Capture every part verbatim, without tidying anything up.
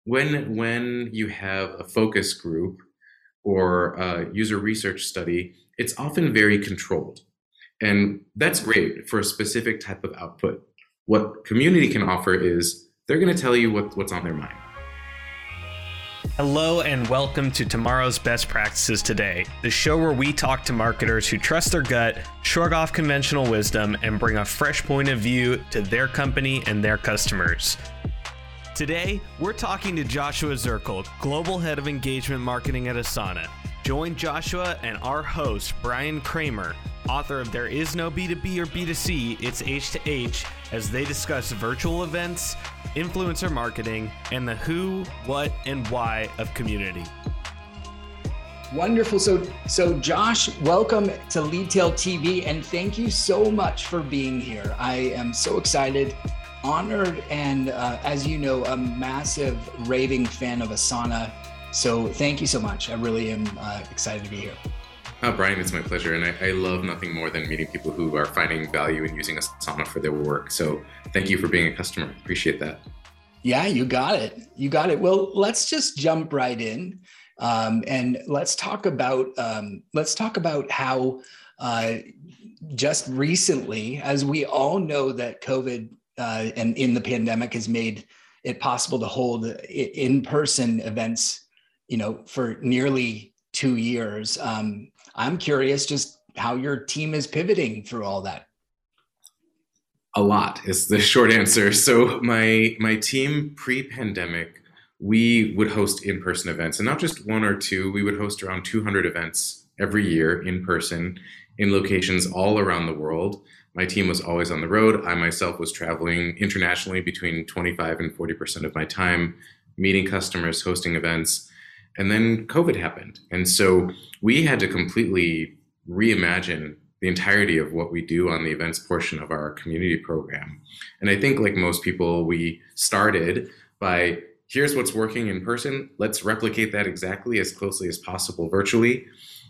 when when you have a focus group or a user research study, it's often very controlled. And that's great for a specific type of output. What community can offer is they're going to tell you what, what's on their mind. Hello and welcome to Tomorrow's Best Practices Today, the show where we talk to marketers who trust their gut, shrug off conventional wisdom, and bring a fresh point of view to their company and their customers. Today, we're talking to Joshua Zirkle, Global Head of Engagement Marketing at Asana. Join Joshua and our host, Brian Kramer, author of There Is No B two B or B two C, It's H to H, as they discuss virtual events, influencer marketing, and the who, what, and why of community. Wonderful. So, so Josh, welcome to Leadtail T V, and thank you so much for being here. I am so excited, honored, and uh, as you know, a massive raving fan of Asana. So thank you so much. I really am uh, excited to be here. Oh, Brian, it's my pleasure. And I, I love nothing more than meeting people who are finding value in using Asana for their work. So thank you for being a customer. Appreciate that. Yeah, you got it. You got it. Well, let's just jump right in. Um, and let's talk about um, let's talk about how uh, just recently, as we all know that COVID uh, and in the pandemic has made it possible to hold in-person events, you know, for nearly two years. Um, I'm curious just how your team is pivoting through all that. A lot is the short answer. So my my team pre-pandemic, we would host in-person events, and not just one or two. We would host around two hundred events every year in person in locations all around the world. My team was always on the road. I myself was traveling internationally between twenty-five and forty percent of my time, meeting customers, hosting events. And then COVID happened. And so we had to completely reimagine the entirety of what we do on the events portion of our community program. And I think, like most people, we started by, here's what's working in person. Let's replicate that exactly as closely as possible virtually.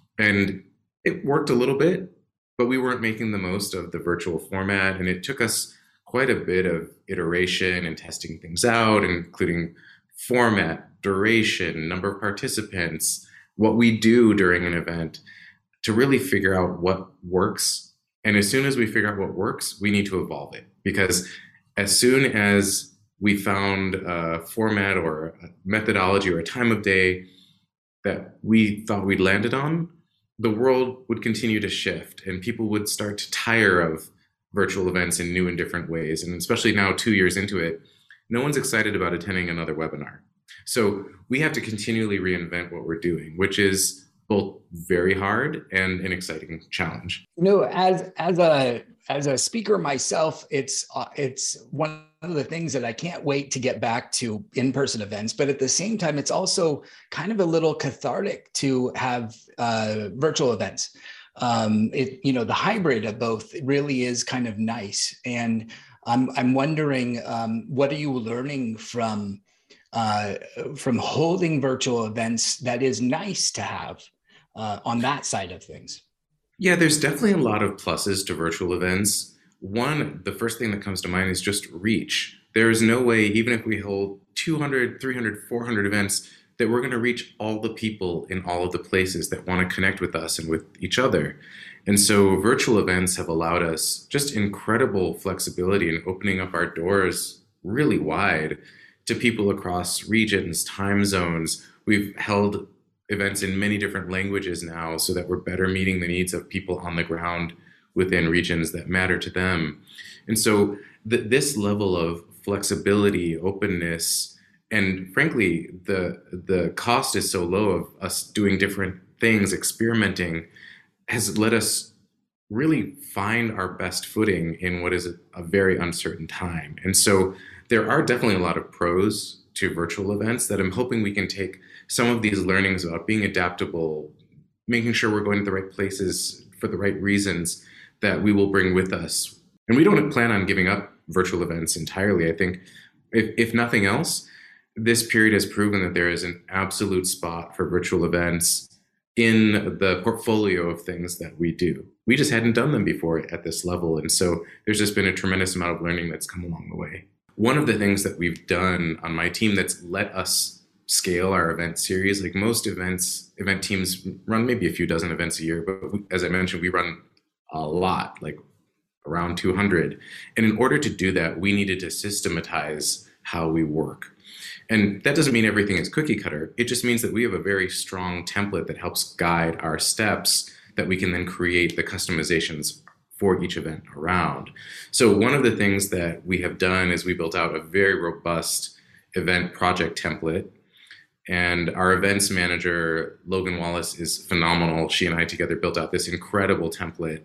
And it worked a little bit, but we weren't making the most of the virtual format. And it took us quite a bit of iteration and testing things out, including format, duration, number of participants, what we do during an event, to really figure out what works. And as soon as we figure out what works, we need to evolve it. Because as soon as we found a format or a methodology or a time of day that we thought we'd landed on, the world would continue to shift and people would start to tire of virtual events in new and different ways. And especially now, two years into it, no one's excited about attending another webinar. So we have to continually reinvent what we're doing, which is both very hard and an exciting challenge. You know, as as a as a speaker myself, it's uh, it's one of the things that I can't wait to get back to in-person events. But at the same time, it's also kind of a little cathartic to have uh, virtual events. Um, it you know, the hybrid of both really is kind of nice. And I'm I'm wondering, um, what are you learning from uh, from holding virtual events that is nice to have uh, on that side of things? Yeah, there's definitely a lot of pluses to virtual events. One, the first thing that comes to mind is just reach. There is no way, even if we hold two hundred, three hundred, four hundred events, that we're going to reach all the people in all of the places that want to connect with us and with each other. And so virtual events have allowed us just incredible flexibility in opening up our doors really wide to people across regions, time zones. We've held events in many different languages now so that we're better meeting the needs of people on the ground within regions that matter to them. And so th- this level of flexibility, openness, and frankly, the the cost is so low of us doing different things, experimenting, has let us really find our best footing in what is a, a very uncertain time. And so there are definitely a lot of pros to virtual events that I'm hoping we can take some of these learnings about being adaptable, making sure we're going to the right places for the right reasons, that we will bring with us. And we don't plan on giving up virtual events entirely. I think if, if nothing else, this period has proven that there is an absolute spot for virtual events in the portfolio of things that we do. We just hadn't done them before at this level. And so there's just been a tremendous amount of learning that's come along the way. one of the things that we've done on my team that's let us scale our event series, like most events, event teams run maybe a few dozen events a year, but we, as I mentioned, we run a lot, like around two hundred. And in order to do that, we needed to systematize how we work. And that doesn't mean everything is cookie cutter. It just means that we have a very strong template that helps guide our steps that we can then create the customizations for each event around. So one of the things that we have done is we built out a very robust event project template. And our events manager, Logan Wallace, is phenomenal. She and I together built out this incredible template.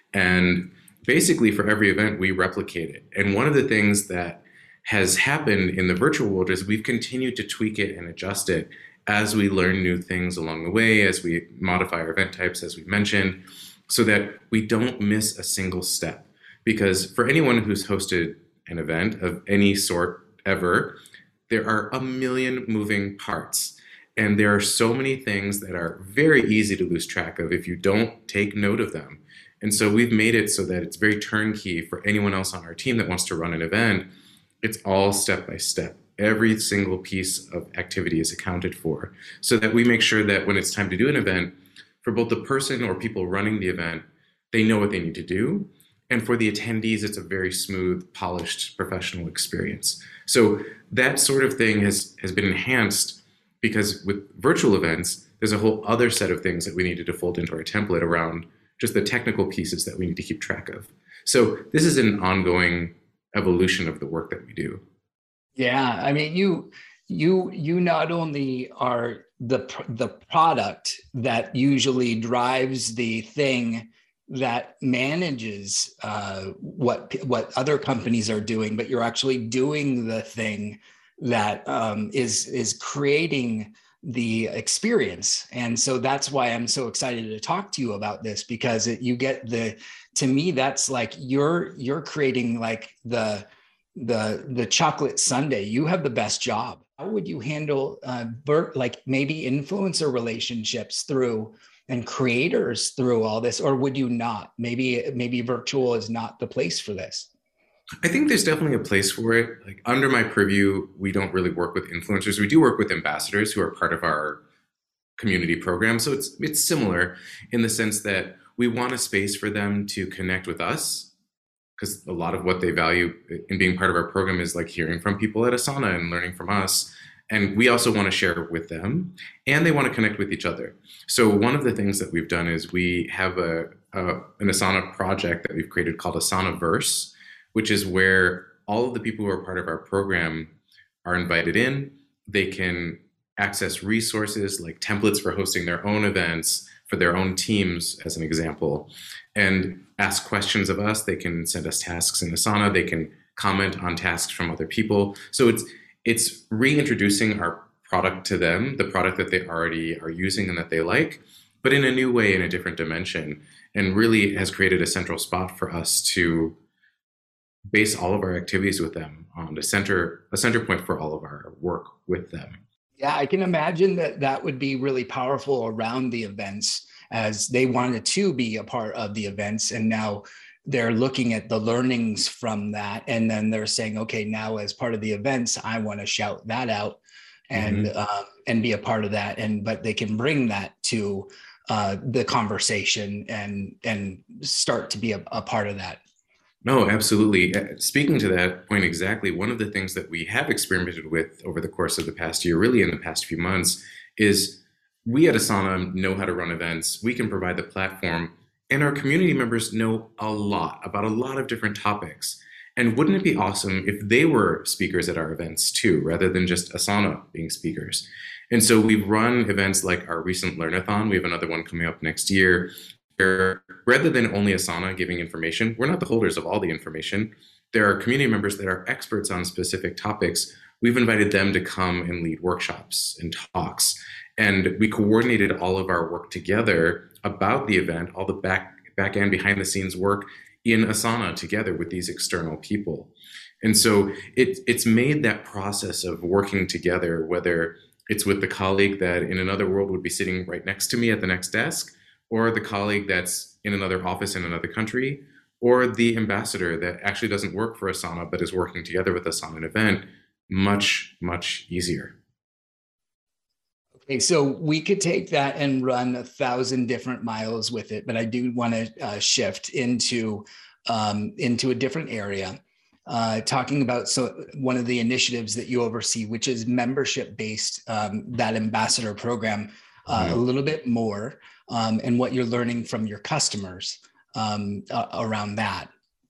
And basically for every event, we replicate it. And one of the things that has happened in the virtual world is we've continued to tweak it and adjust it as we learn new things along the way, as we modify our event types, as we mentioned, so that we don't miss a single step. Because for anyone who's hosted an event of any sort ever, there are a million moving parts. And there are so many things that are very easy to lose track of if you don't take note of them. And so we've made it so that it's very turnkey for anyone else on our team that wants to run an event. It's all step by step. Every single piece of activity is accounted for so that we make sure that when it's time to do an event, for both the person or people running the event, they know what they need to do. And for the attendees, it's a very smooth, polished, professional experience. So that sort of thing has, has been enhanced because with virtual events, there's a whole other set of things that we needed to fold into our template around just the technical pieces that we need to keep track of. So this is an ongoing evolution of the work that we do. Yeah, I mean, you you you not only are the the product that usually drives the thing that manages uh, what what other companies are doing, but you're actually doing the thing that um, is is creating the experience. And so that's why I'm so excited to talk to you about this, because it, you get the, to me, that's like you're you're creating like the the the chocolate sundae. You have the best job. How would you handle uh, like maybe influencer relationships through and creators through all this, or would you not? Maybe maybe virtual is not the place for this. I think there's definitely a place for it. Like under my purview, we don't really work with influencers. We do work with ambassadors who are part of our community program. So it's it's similar in the sense that we want a space for them to connect with us, because a lot of what they value in being part of our program is like hearing from people at Asana and learning from us. And we also want to share with them, and they want to connect with each other. So one of the things that we've done is we have a, a an Asana project that we've created called Asanaverse, which is where all of the people who are part of our program are invited in. They can access resources like templates for hosting their own events for their own teams, as an example, and ask questions of us. They can send us tasks in Asana. They can comment on tasks from other people. So it's it's reintroducing our product to them, the product that they already are using and that they like, but in a new way, in a different dimension, and really has created a central spot for us to base all of our activities with them on the center, a center point for all of our work with them. Yeah, I can imagine that that would be really powerful around the events, as they wanted to be a part of the events. And now they're looking at the learnings from that. And then they're saying, okay, now as part of the events, I want to shout that out and, mm-hmm. uh, and be a part of that. And, but they can bring that to uh, the conversation and, and start to be a, a part of that. No, absolutely. Speaking to that point exactly, one of the things that we have experimented with over the course of the past year, really in the past few months, is we at Asana know how to run events. We can provide the platform, and our community members know a lot about a lot of different topics. And wouldn't it be awesome if they were speakers at our events too, rather than just Asana being speakers? And so we've run events like our recent Learnathon. We have another one coming up next year, where rather than only Asana giving information, we're not the holders of all the information. There are community members that are experts on specific topics. We've invited them to come and lead workshops and talks. And we coordinated all of our work together about the event, all the back, back end behind the scenes work in Asana together with these external people. And so it, it's made that process of working together, whether it's with the colleague that in another world would be sitting right next to me at the next desk, or the colleague that's in another office in another country, or the ambassador that actually doesn't work for Asana but is working together with us on an event much, much easier. Okay, so we could take that and run a thousand different miles with it, but I do want to uh, shift into um, into a different area, uh, talking about so one of the initiatives that you oversee, which is membership based, um, that ambassador program, uh, mm-hmm. a little bit more, um, and what you're learning from your customers um, uh, around that.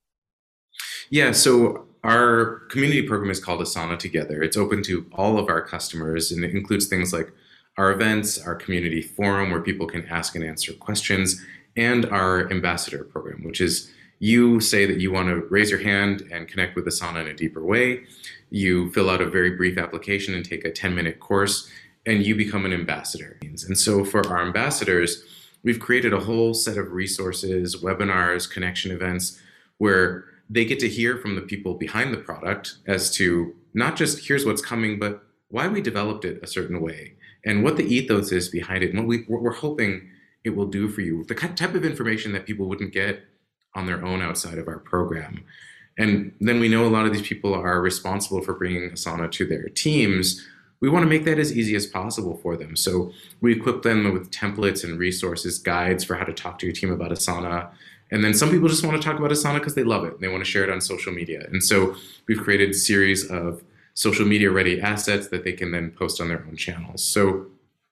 Yeah, so our community program is called Asana Together. It's open to all of our customers, and it includes things like our events, our community forum where people can ask and answer questions, and our ambassador program, which is you say that you want to raise your hand and connect with Asana in a deeper way. You fill out a very brief application and take a ten minute course, and you become an ambassador. And so for our ambassadors, we've created a whole set of resources, webinars, connection events, where they get to hear from the people behind the product as to not just here's what's coming, but why we developed it a certain way, and what the ethos is behind it, and what, we, what we're hoping it will do for you. The type of information that people wouldn't get on their own outside of our program. And then we know a lot of these people are responsible for bringing Asana to their teams. We want to make that as easy as possible for them. So we equip them with templates and resources, guides for how to talk to your team about Asana. And then some people just want to talk about Asana because they love it and they want to share it on social media. And so we've created a series of social media ready assets that they can then post on their own channels. So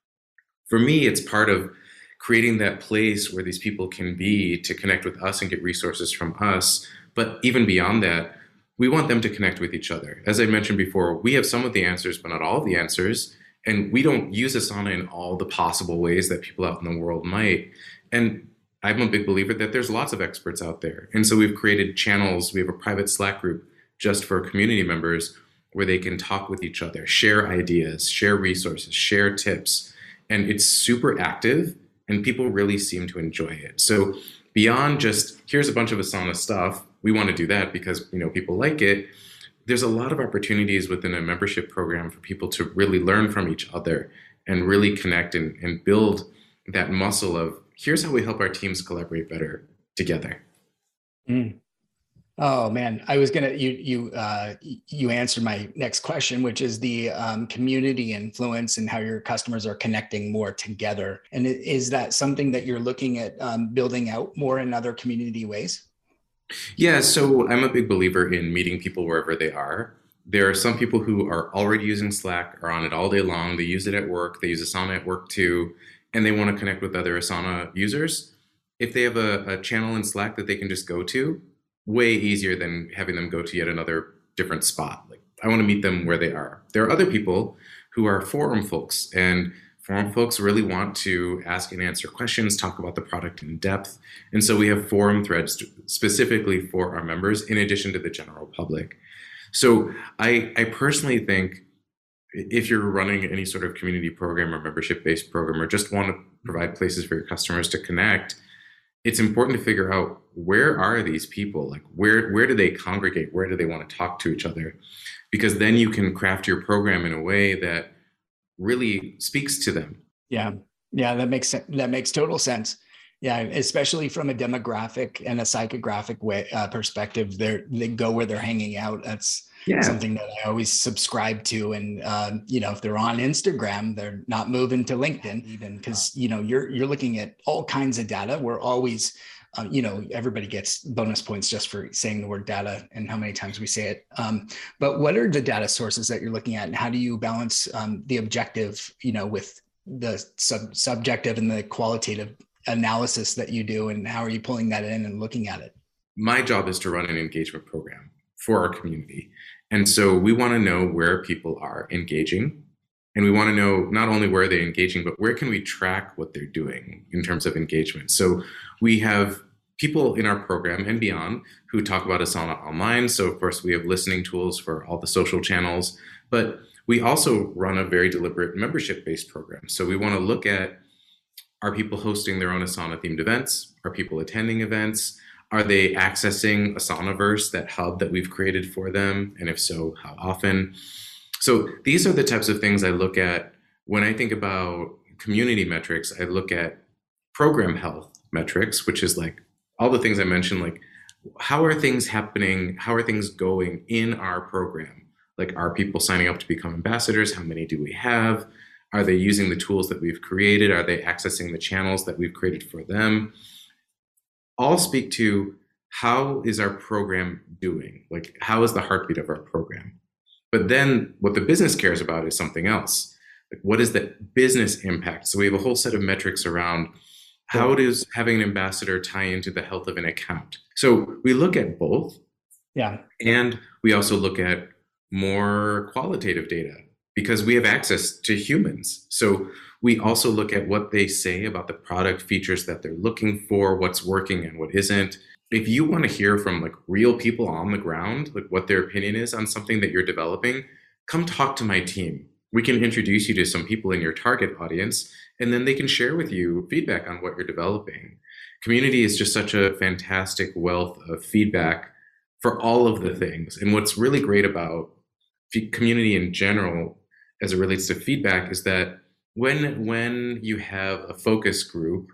for me, it's part of creating that place where these people can be to connect with us and get resources from us. But even beyond that, we want them to connect with each other. As I mentioned before, we have some of the answers, but not all of the answers. And we don't use Asana in all the possible ways that people out in the world might. And I'm a big believer that there's lots of experts out there. And so we've created channels. We have a private Slack group just for community members where they can talk with each other, share ideas, share resources, share tips. And it's super active and people really seem to enjoy it. So beyond just here's a bunch of Asana stuff, we want to do that because you know people like it. There's a lot of opportunities within a membership program for people to really learn from each other and really connect and, and build that muscle of here's how we help our teams collaborate better together. Mm. Oh man, I was gonna you you uh, you answered my next question, which is the um, community influence and how your customers are connecting more together. And is that something that you're looking at um, building out more in other community ways? Yeah, so I'm a big believer in meeting people wherever they are. There are some people who are already using Slack, are on it all day long. They use it at work. They use Asana at work too, and they want to connect with other Asana users. If they have a, a channel in Slack that they can just go to, way easier than having them go to yet another different spot. Like I want to meet them where they are. There are other people who are forum folks, and forum folks really want to ask and answer questions, talk about the product in depth. And so we have forum threads specifically for our members in addition to the general public. So I, I personally think if you're running any sort of community program or membership-based program or just want to provide places for your customers to connect, it's important to figure out where are these people? Like where where do they congregate? Where do they want to talk to each other? Because then you can craft your program in a way that really speaks to them. Yeah, yeah, that makes sense. That makes total sense. Yeah, especially from a demographic and a psychographic way uh, perspective, they they go where they're hanging out. That's yeah. something that I always subscribe to. And um, you know, if they're on Instagram, they're not moving to LinkedIn, even because you know you're you're looking at all kinds of data. We're always, uh, you know, everybody gets bonus points just for saying the word data and how many times we say it. Um, but what are the data sources that you're looking at, and how do you balance um, the objective, you know, with the sub- subjective and the qualitative analysis that you do, and how are you pulling that in and looking at it? My job is to run an engagement program for our community. And so we want to know where people are engaging, and we want to know not only where they're engaging, but where can we track what they're doing in terms of engagement. So we have people in our program and beyond who talk about Asana online. So of course we have listening tools for all the social channels, but we also run a very deliberate membership-based program. So we want to look at, are people hosting their own Asana themed events? Are people attending events? Are they accessing Asanaverse, that hub that we've created for them? And if so, how often? So these are the types of things I look at when I think about community metrics. I look at program health metrics, which is like all the things I mentioned, like how are things happening? How are things going in our program? Like, are people signing up to become ambassadors? How many do we have? Are they using the tools that we've created? Are they accessing the channels that we've created for them? All speak to how is our program doing? Like, how is the heartbeat of our program? But then what the business cares about is something else. Like, what is the business impact? So we have a whole set of metrics around how does having an ambassador tie into the health of an account? So we look at both. Yeah. And we also look at more qualitative data because we have access to humans. So we also look at what they say about the product features that they're looking for, what's working and what isn't. If you want to hear from like real people on the ground, like what their opinion is on something that you're developing, come talk to my team. We can introduce you to some people in your target audience, and then they can share with you feedback on what you're developing. Community is just such a fantastic wealth of feedback for all of the things. And what's really great about community in general, as it relates to feedback, is that when when you have a focus group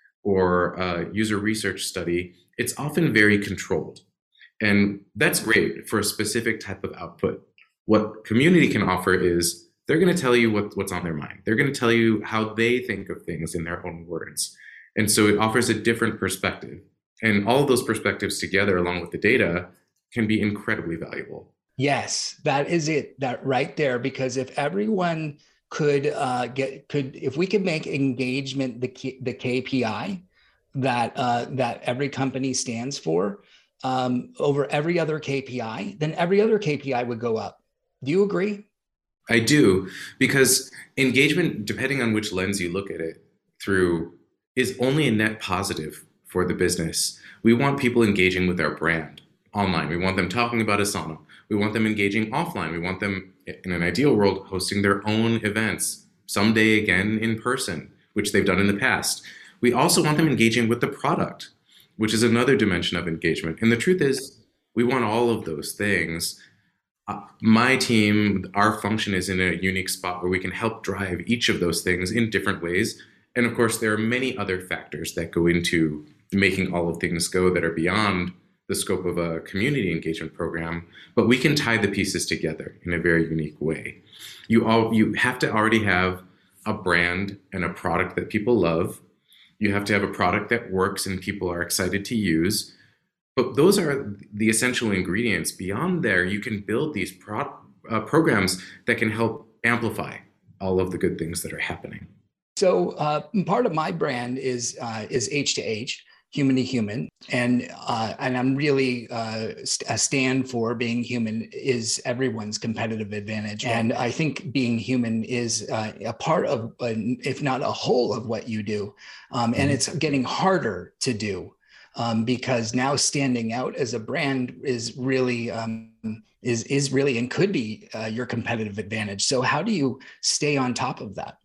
or a user research study, it's often very controlled. And that's great for a specific type of output. What community can offer is they're going to tell you what, what's on their mind. They're going to tell you how they think of things in their own words. And so it offers a different perspective. And all of those perspectives together, along with the data, can be incredibly valuable. Yes, that is it. That right there, because if everyone could uh, get, could, if we could make engagement the K, the K P I that uh, that every company stands for um, over every other K P I, then every other K P I would go up. Do you agree? I do, because engagement, depending on which lens you look at it through, is only a net positive for the business. We want people engaging with our brand online. We want them talking about Asana. We want them engaging offline. We want them, in an ideal world, hosting their own events, someday again in person, which they've done in the past. We also want them engaging with the product, which is another dimension of engagement. And the truth is, we want all of those things. Uh, my team, our function is in a unique spot where we can help drive each of those things in different ways. And of course, there are many other factors that go into making all of things go that are beyond the scope of a community engagement program, but we can tie the pieces together in a very unique way. You all, you have to already have a brand and a product that people love. You have to have a product that works and people are excited to use. But those are the essential ingredients. Beyond there, you can build these pro- uh, programs that can help amplify all of the good things that are happening. So uh, part of my brand is uh, is H to H, human to human, and uh, and I'm really uh, st- a stand for being human is everyone's competitive advantage, and I think being human is uh, a part of, uh, if not a whole of what you do, um, and it's getting harder to do. Um, because now standing out as a brand is really um, is is really and could be uh, your competitive advantage. So how do you stay on top of that?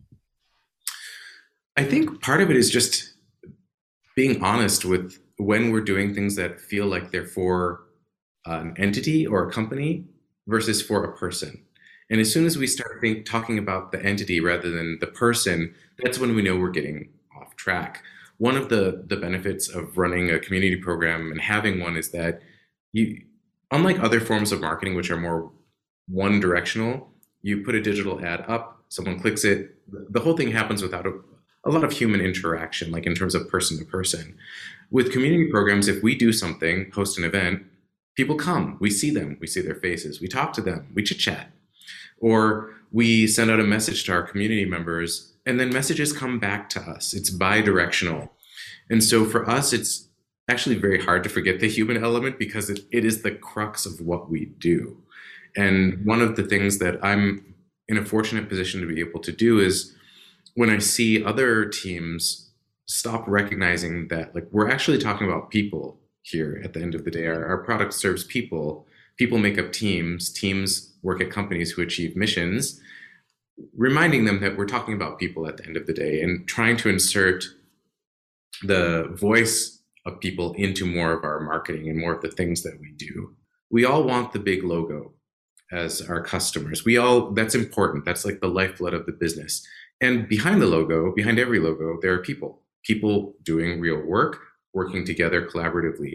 I think part of it is just being honest with when we're doing things that feel like they're for an entity or a company versus for a person. And as soon as we start think, talking about the entity rather than the person, that's when we know we're getting off track. One of the, the benefits of running a community program and having one is that you, unlike other forms of marketing, which are more one directional, you put a digital ad up, someone clicks it, the whole thing happens without a, a lot of human interaction, like in terms of person to person. With community programs, if we do something, host an event, people come, we see them, we see their faces, we talk to them, we chit chat, or we send out a message to our community members. And then messages come back to us. It's bi-directional. And so for us, it's actually very hard to forget the human element because it, it is the crux of what we do. And one of the things that I'm in a fortunate position to be able to do is when I see other teams stop recognizing that, like, we're actually talking about people here at the end of the day. Our, our product serves people. People make up teams. Teams work at companies who achieve missions. Reminding them that we're talking about people at the end of the day and trying to insert the voice of people into more of our marketing and more of the things that we do. We all want the big logo as our customers. We all, that's important. That's like the lifeblood of the business. And behind the logo, behind every logo, there are people, people doing real work, working together collaboratively.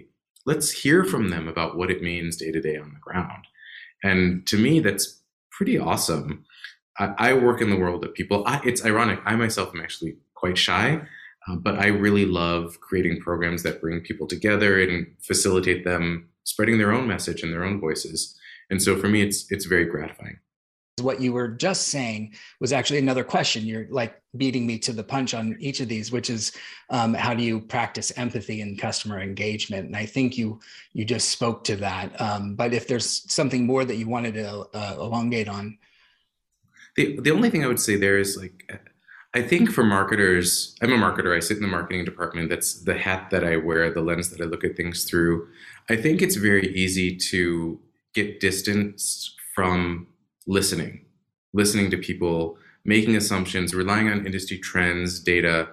let's hear from them about what it means day to day on the ground. And to me, that's pretty awesome. I, I work in the world of people. I, it's ironic. I myself am actually quite shy, uh, but I really love creating programs that bring people together and facilitate them spreading their own message and their own voices. And so for me, it's it's very gratifying. What you were just saying was actually another question. You're like beating me to the punch on each of these, which is um, how do you practice empathy in customer engagement? And I think you you just spoke to that. Um, but if there's something more that you wanted to uh, elongate on. The, the only thing I would say there is like, I think for marketers, I'm a marketer. I sit in the marketing department. That's the hat that I wear, the lens that I look at things through. I think it's very easy to get distanced from listening, listening to people, making assumptions, relying on industry trends, data.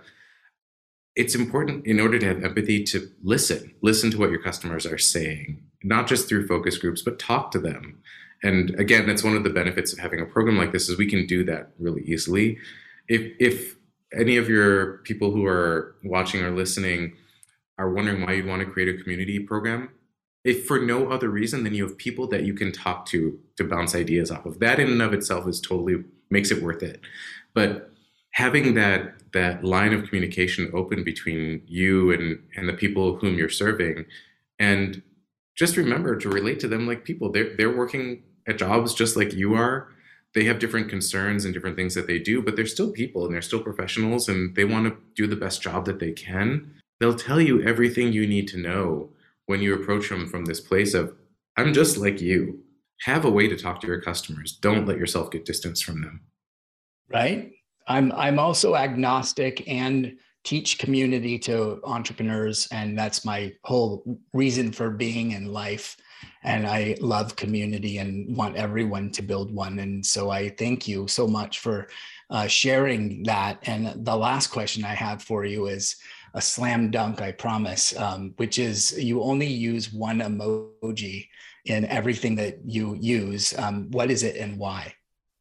It's important in order to have empathy to listen, listen to what your customers are saying, not just through focus groups, but talk to them. And again, that's one of the benefits of having a program like this is we can do that really easily. If, if any of your people who are watching or listening are wondering why you'd want to create a community program, if for no other reason than you have people that you can talk to to bounce ideas off of, that in and of itself is totally makes it worth it. But having that that line of communication open between you and and the people whom you're serving, and just remember to relate to them like people. They're they're working at jobs just like you are. They have different concerns and different things that they do, but they're still people and they're still professionals, and they want to do the best job that they can. They'll tell you everything you need to know when you approach them from this place of, I'm just like you. Have a way to talk to your customers. Don't let yourself get distanced from them. Right. I'm I'm also agnostic and teach community to entrepreneurs. And that's my whole reason for being in life. And I love community and want everyone to build one. And so I thank you so much for uh, sharing that. And the last question I have for you is a slam dunk, I promise, um, which is you only use one emoji in everything that you use. Um, what is it and why?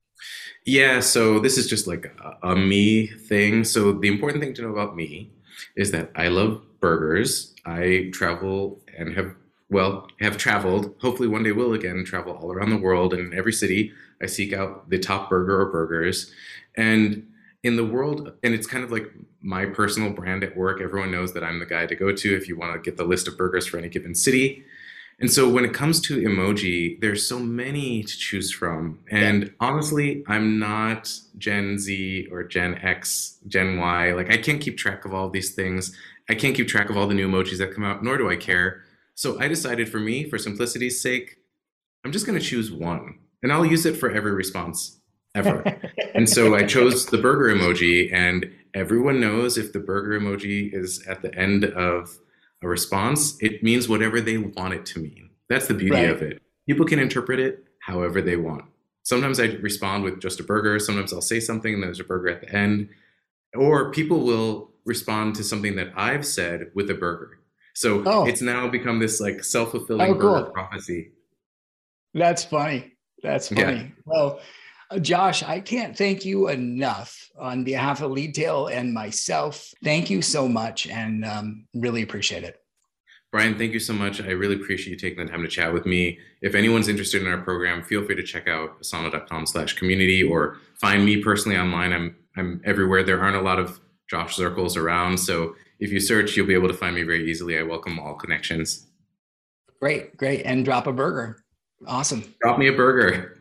Yeah, so this is just like a, a me thing. So the important thing to know about me is that I love burgers. I travel and have, well, have traveled, hopefully one day will again, travel all around the world. And in every city, I seek out the top burger or burgers. And in the world, and it's kind of like my personal brand at work. Everyone knows that I'm the guy to go to if you want to get the list of burgers for any given city. And so when it comes to emoji, there's so many to choose from. And honestly, I'm not Gen Z or Gen X, Gen Y. Like I can't keep track of all of these things. I can't keep track of all the new emojis that come out, nor do I care. So I decided for me, for simplicity's sake, I'm just going to choose one. And I'll use it for every response ever. And so I chose the burger emoji, and everyone knows if the burger emoji is at the end of a response, it means whatever they want it to mean. That's the beauty Right. of it. People can interpret it however they want. Sometimes I respond with just a burger. Sometimes I'll say something and there's a burger at the end. Or people will respond to something that I've said with a burger. So Oh. it's now become this like self-fulfilling Oh, cool. burger prophecy. That's funny. That's funny. Yeah. Well, uh, Josh, I can't thank you enough on behalf of Leadtail and myself. Thank you so much, and um, really appreciate it. Brian, thank you so much. I really appreciate you taking the time to chat with me. If anyone's interested in our program, feel free to check out asana.com slash community or find me personally online. I'm I'm everywhere. There aren't a lot of Josh Zirkles around. So if you search, you'll be able to find me very easily. I welcome all connections. Great, great. And drop a burger. Awesome. Drop me a burger.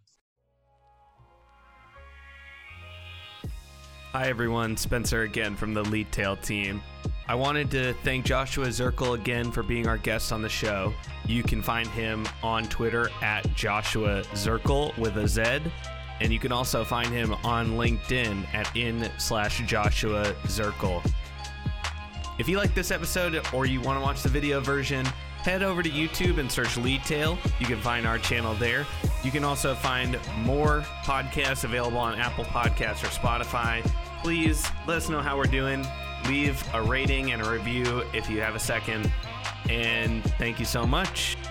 Hi everyone, Spencer again from the Leadtail team. I wanted to thank Joshua Zirkle again for being our guest on the show. You can find him on Twitter at Joshua Zirkle with a Z, and you can also find him on LinkedIn at in slash Joshua Zirkle. If you like this episode or you want to watch the video version, head over to YouTube and search Leadtail. You can find our channel there. You can also find more podcasts available on Apple Podcasts or Spotify. Please let us know how we're doing. Leave a rating and a review if you have a second. And thank you so much.